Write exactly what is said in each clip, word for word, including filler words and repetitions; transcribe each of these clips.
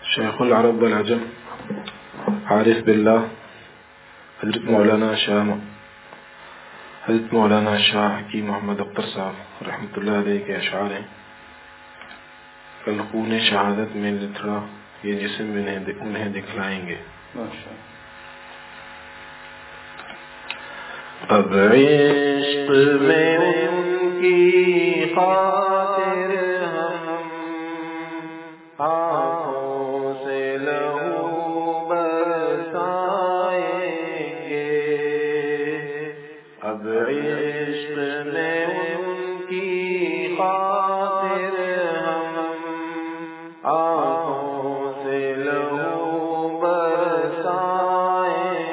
شیخ العرب والعجم عارف باللہ حضرت مولانا شاہ حضرت مولانا شاہ حکیم محمد اختر صاحب رحمۃ اللہ علیہ کے اشعار ہیں. کل خون شہادت میں لتھڑا یہ جسم انہیں دکھلائیں گے. اب عشق میں ان کی خاطر ہم آنکھوں سے لہو برسائیں گے. اب عشق میں ان کی خاطر ہم آنکھوں سے لہو برسائیں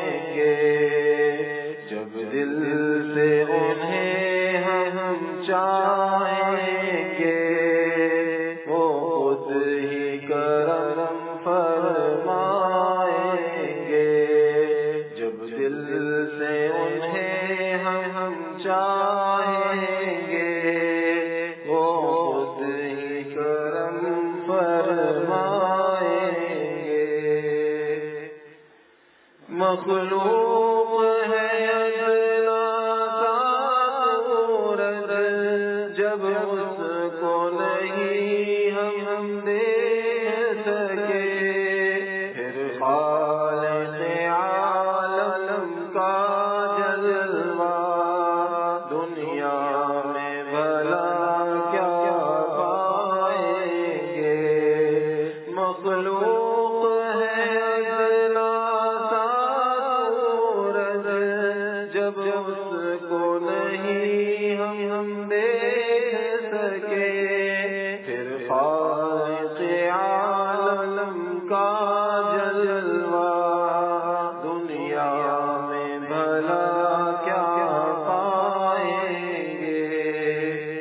گے. جب دل سے انہیں ہم چاہیں گے وہ خود ہی کرم فرمائیں گے. جب دل سے انہیں ہم چاہیں گے وہ خود ہی کرم فرمائیں گے. مخلوق ہے جب اس کو نہیں ہم دیکھ سکے پھر خالق عالم کا جلوہ دنیا میں بھلا کیا پائیں گے. مخلوق ہے ادنا سا سورج جب اس کو نہیں ہم دیکھ سکے پھر خالق عالم کا جلوہ دنیا میں بھلا کیا پائیں گے.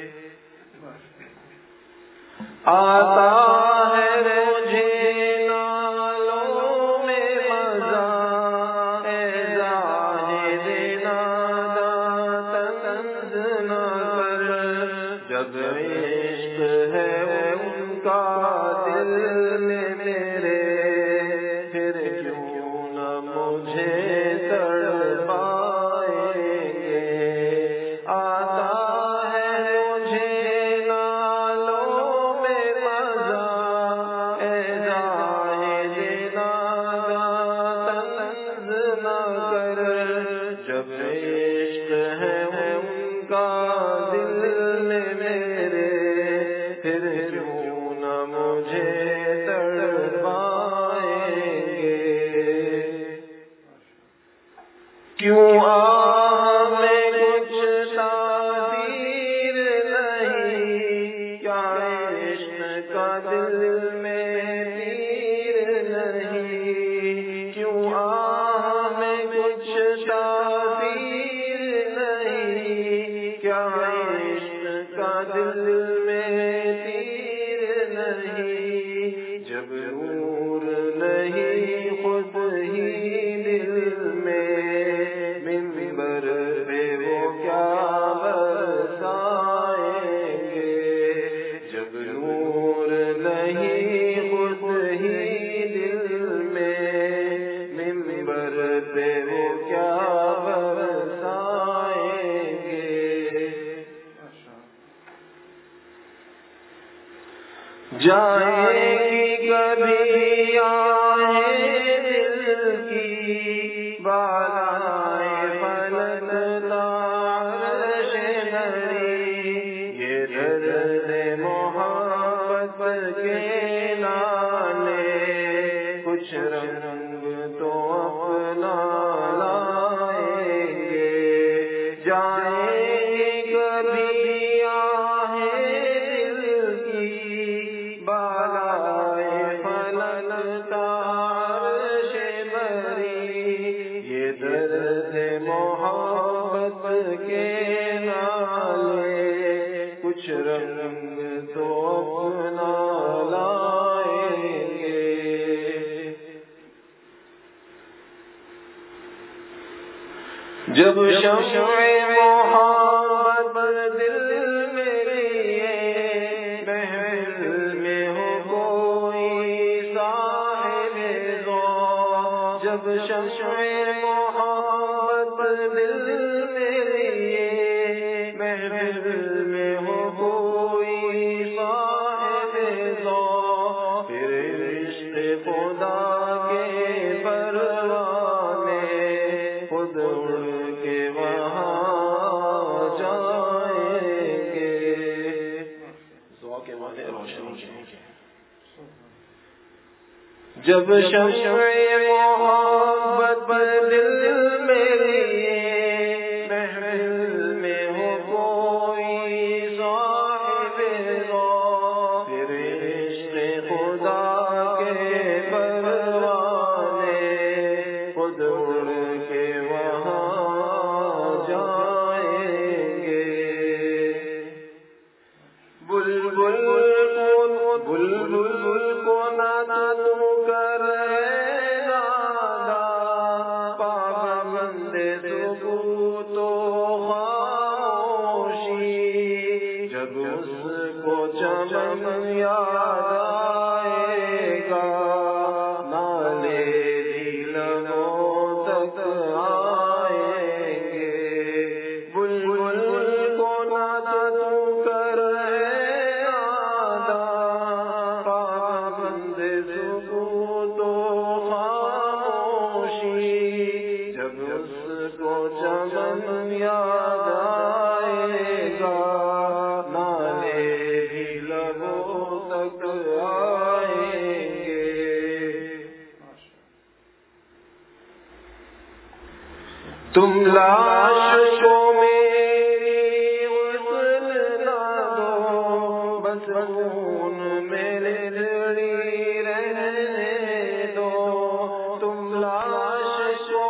آتا ہے مجھے نالوں میں مزہ اے زاہد ناداں طنز نہ کر. جب عشق ہے ان کا دل میں میرے پھر کیوں نہ مجھے تڑپائیں گے. آتا ہے مجھے نالوں میں مزہ اے زاہد ناداں طنز نہ کر. جب عشق ہے ان کا دل میں میرے پھر کیوں نہ مجھے تڑپائیں گے. کیوں آہ میں کچھ تاثیر نہیں کیا عشق کا دل میں تیر نہیں. کیوں آہ میں کچھ تاثیر نہیں کیا عشق کا دل میں تیر نہیں. جب نور نہیں خود ہی دل میں منبر پہ وہ کیا برسائیں گے. جب نور نہیں خود ہی دل میں منبر پہ وہ کیا برسائیں گے. جائیں گی کبھی آہیں دل کی بالائے فلک عرش نری. یہ درد محبت کے نالے کچھ رنگ تو اپنا لائیں گے. جائیں گی کبھی آہیں دل کی بالائے فلک عرش بری. یہ درد محبت کے نالے کچھ رنگ تو اپنا لائیں گے. جب شمع محبت دل میں لیے محفل میں ہو کوئی سا جب شمع محبت دل میری محفل میں ہو کوئی صاحب ذوق، پھر عشق خدا کے پروانے خود اڑ کے وہاں جائیں گے۔ دعا کے معنی روشنی کے جب شمع محبت دل میری محفل میں ہو کوئی صاحب ذوق، پھر عشق خدا کے پروانے خود اڑ کے وہاں جائیں گے۔ بلبل بلبل کو نادا کر نادا پابند سکوت و خاموشی، جب اس کو چمن یاد آئے گا نالے دلوں تک آئیں گے۔ بلبل کو نادا کر چمن یاد آئے گا نالے بھی لبوں تک آئیں گے۔ تم لاش کو میری غسل نہ دو، بس خون میرے لڑی رہنے دو۔ تم لاش کو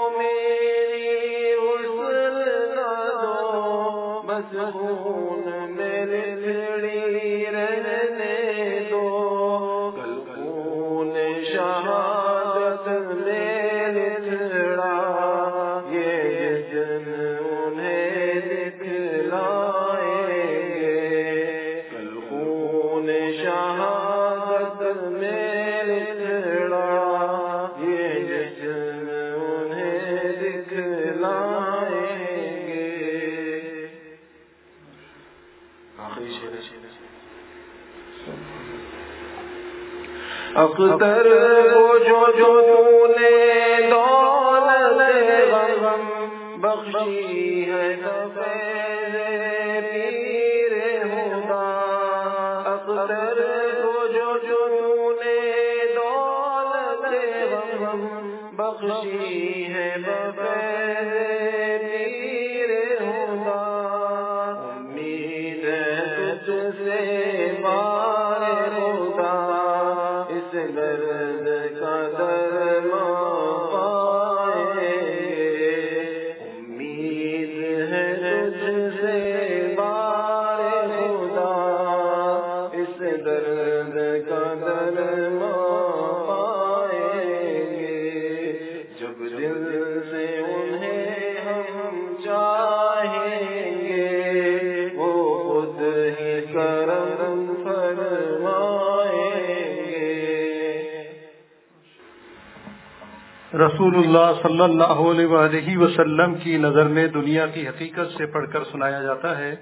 بس خون میرے لڑی رہنے دو، کل خون شہادت میرے لڑا یہ جن انہیں دکھلائیں گے۔ کل خون شہادت میرے لڑا یہ جن انہیں دکھلائیں گے۔ اختر کو جو جو نے دولت غم بخشی ہے فیض پیر خدا، اختر کو جو جو نے دولت غم بخشی ہے فیض پیر خدا۔ امید ہے تجھ سے بار خدا اس درد کا درمان پائیں گے۔ امید ہے تجھ سے بار خدا اس درد کا درمان پائیں گے۔ جب دل سے انہیں ہم چاہیں گے وہ خود ہی کرم فرمائیں گے۔ رسول اللہ صلی اللہ علیہ وآلہ وسلم کی نظر میں دنیا کی حقیقت سے پڑھ کر سنایا جاتا ہے۔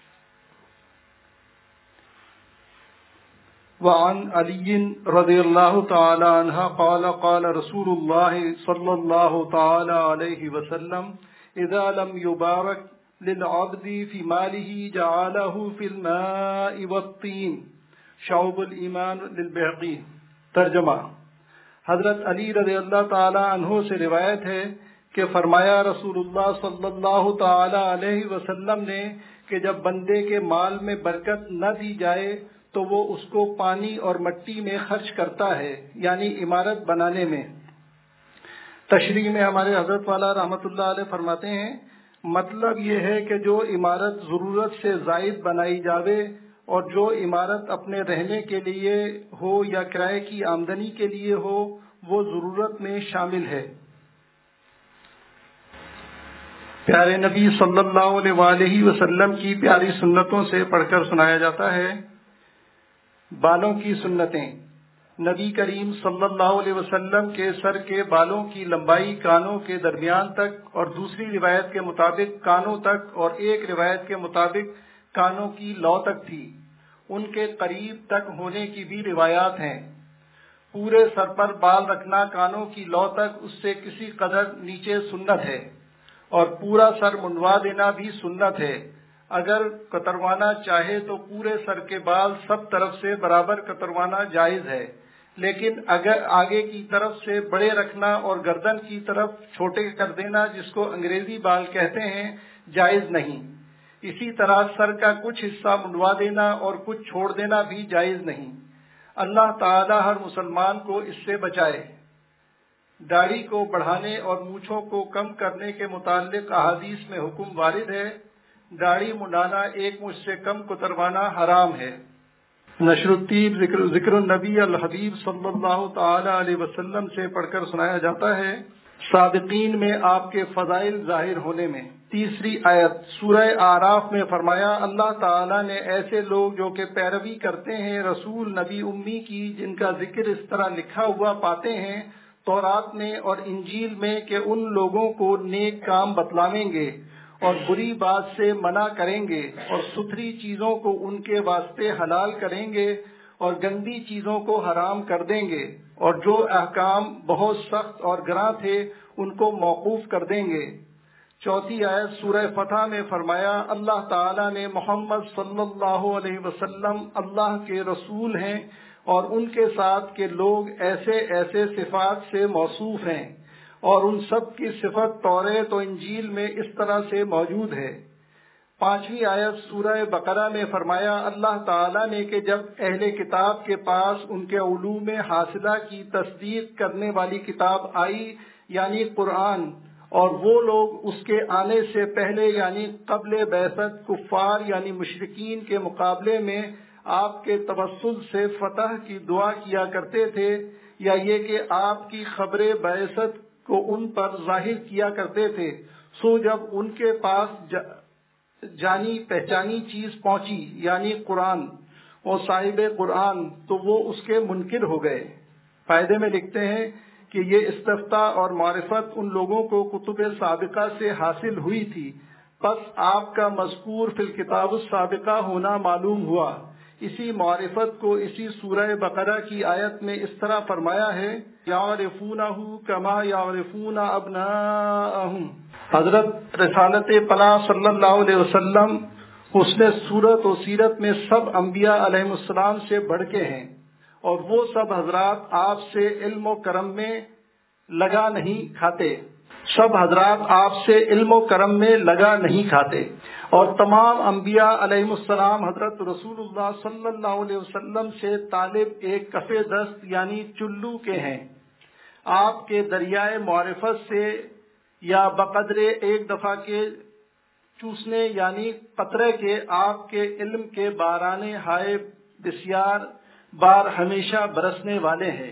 وعن علی رضی اللہ تعالی عنہ قال قال رسول اللہ صلی اللہ تعالی علیہ وسلم اذا لم يبارك للعبد في ماله جعله في الماء والطين شعب الایمان للبیہقی۔ ترجمہ: حضرت علی رضی اللہ تعالی عنہ سے روایت ہے کہ فرمایا رسول اللہ صلی اللہ تعالی علیہ وسلم نے کہ جب بندے کے مال میں برکت نہ دی جائے تو وہ اس کو پانی اور مٹی میں خرچ کرتا ہے، یعنی عمارت بنانے میں۔ تشریح میں ہمارے حضرت والا رحمۃ اللہ علیہ فرماتے ہیں مطلب یہ ہے کہ جو عمارت ضرورت سے زائد بنائی جاوے اور جو عمارت اپنے رہنے کے لیے ہو یا کرائے کی آمدنی کے لیے ہو وہ ضرورت میں شامل ہے۔ پیارے نبی صلی اللہ علیہ وآلہ وسلم کی پیاری سنتوں سے پڑھ کر سنایا جاتا ہے۔ بالوں کی سنتیں۔ نبی کریم صلی اللہ علیہ وسلم کے سر کے بالوں کی لمبائی کانوں کے درمیان تک اور دوسری روایت کے مطابق کانوں تک اور ایک روایت کے مطابق کانوں کی لو تک تھی. ان کے قریب تک ہونے کی بھی روایات ہیں. پورے سر پر بال رکھنا کانوں کی لو تک اس سے کسی قدر نیچے سنت ہے، اور پورا سر منڈوا دینا بھی سنت ہے. اگر کتروانا چاہے تو پورے سر کے بال سب طرف سے برابر کتروانا جائز ہے، لیکن اگر آگے کی طرف سے بڑے رکھنا اور گردن کی طرف چھوٹے کر دینا، جس کو انگریزی بال کہتے ہیں، جائز نہیں. اسی طرح سر کا کچھ حصہ منڈوا دینا اور کچھ چھوڑ دینا بھی جائز نہیں. اللہ تعالی ہر مسلمان کو اس سے بچائے. داڑھی کو بڑھانے اور مونچھوں کو کم کرنے کے متعلق احادیث میں حکم وارد ہے. داڑھی منڈانا ایک مچھ سے کم کتروانا حرام ہے. نشر الطیب ذکر, ذکر النبی الحبیب صلی اللہ تعالی علیہ وسلم سے پڑھ کر سنایا جاتا ہے، صادقین میں آپ کے فضائل ظاہر ہونے میں. تیسری آیت سورہ اعراف میں فرمایا، اللہ تعالیٰ نے ایسے لوگ جو کہ پیروی کرتے ہیں رسول نبی امی کی، جن کا ذکر اس طرح لکھا ہوا پاتے ہیں تورات میں اور انجیل میں کہ ان لوگوں کو نیک کام بتلاویں گے اور بری بات سے منع کریں گے اور ستھری چیزوں کو ان کے واسطے حلال کریں گے اور گندی چیزوں کو حرام کر دیں گے، اور جو احکام بہت سخت اور گراں تھے ان کو موقوف کر دیں گے. چوتھی آیت سورہ فتح میں فرمایا، اللہ تعالیٰ نے محمد صلی اللہ علیہ وسلم اللہ کے رسول ہیں اور ان کے ساتھ کے لوگ ایسے ایسے صفات سے موصوف ہیں، اور ان سب کی صفت توریت و انجیل میں اس طرح سے موجود ہے. پانچویں آیت سورہ بقرہ میں فرمایا، اللہ تعالیٰ نے کہ جب اہل کتاب کے پاس ان کے علوم حاصلہ کی تصدیق کرنے والی کتاب آئی یعنی قرآن، اور وہ لوگ اس کے آنے سے پہلے یعنی قبل بعثت کفار یعنی مشرکین کے مقابلے میں آپ کے توسل سے فتح کی دعا کیا کرتے تھے، یا یہ کہ آپ کی خبر بعثت کو ان پر ظاہر کیا کرتے تھے، سو جب ان کے پاس جانی پہچانی چیز پہنچی یعنی قرآن اور صاحب قرآن تو وہ اس کے منکر ہو گئے. فائدے میں لکھتے ہیں کہ یہ استفتاء اور معرفت ان لوگوں کو کتب سابقہ سے حاصل ہوئی تھی، پس آپ کا مذکور فی الکتاب السابقہ ہونا معلوم ہوا. اسی معرفت کو اسی سورہ بقرہ کی آیت میں اس طرح فرمایا ہے، یعرفونہ کما یعرفون ابناءہم. حضرت رسالت پناہ صلی اللہ علیہ وسلم حسن صورت و سیرت میں سب انبیاء علیہ السلام سے بڑھ کے ہیں، اور وہ سب حضرات آپ سے علم و کرم میں لگا نہیں کھاتے سب حضرات آپ سے علم و کرم میں لگا نہیں کھاتے اور تمام انبیاء علیہ السلام حضرت رسول اللہ صلی اللہ علیہ وسلم سے طالب ایک کف دست یعنی چلو کے ہیں. آپ کے دریائے معرفت سے یا بقدر ایک دفعہ کے چوسنے یعنی قطرے کے آپ کے علم کے بارانے ہائے بسیار بار ہمیشہ برسنے والے ہیں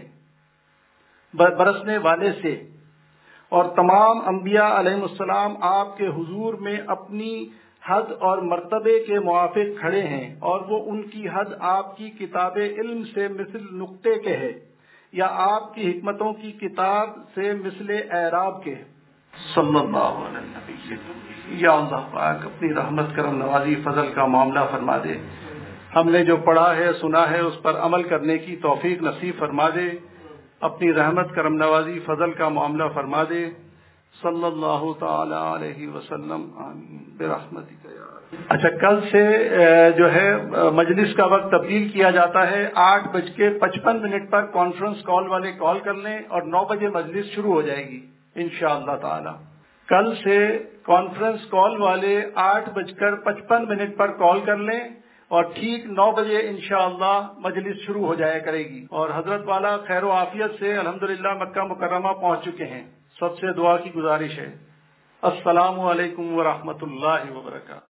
برسنے والے سے، اور تمام انبیاء علیہ السلام آپ کے حضور میں اپنی حد اور مرتبے کے موافق کھڑے ہیں، اور وہ ان کی حد آپ کی کتاب علم سے مثل نقطے کے ہے یا آپ کی حکمتوں کی کتاب سے مثل اعراب کے. صلی اللہ علیہ نبی. یا اللہ پاک اپنی رحمت کرم نوازی فضل کا معاملہ فرما دے. ہم نے جو پڑھا ہے سنا ہے اس پر عمل کرنے کی توفیق نصیب فرما دے. اپنی رحمت کرم نوازی فضل کا معاملہ فرما دے. صلی اللہ تعالی علیہ وسلم آمین برحمتک یا رب. اچھا، کل سے جو ہے مجلس کا وقت تبدیل کیا جاتا ہے. آٹھ بج کے پچپن منٹ پر کانفرنس کال والے کال کر لیں اور نو بجے مجلس شروع ہو جائے گی انشاءاللہ تعالی. کل سے کانفرنس کال والے آٹھ بج کر پچپن منٹ پر کال کر لیں اور ٹھیک نو بجے انشاءاللہ مجلس شروع ہو جایا کرے گی. اور حضرت والا خیر و عافیت سے الحمدللہ مکہ مکرمہ پہنچ چکے ہیں. سب سے دعا کی گزارش ہے. السلام علیکم ورحمۃ اللہ وبرکاتہ.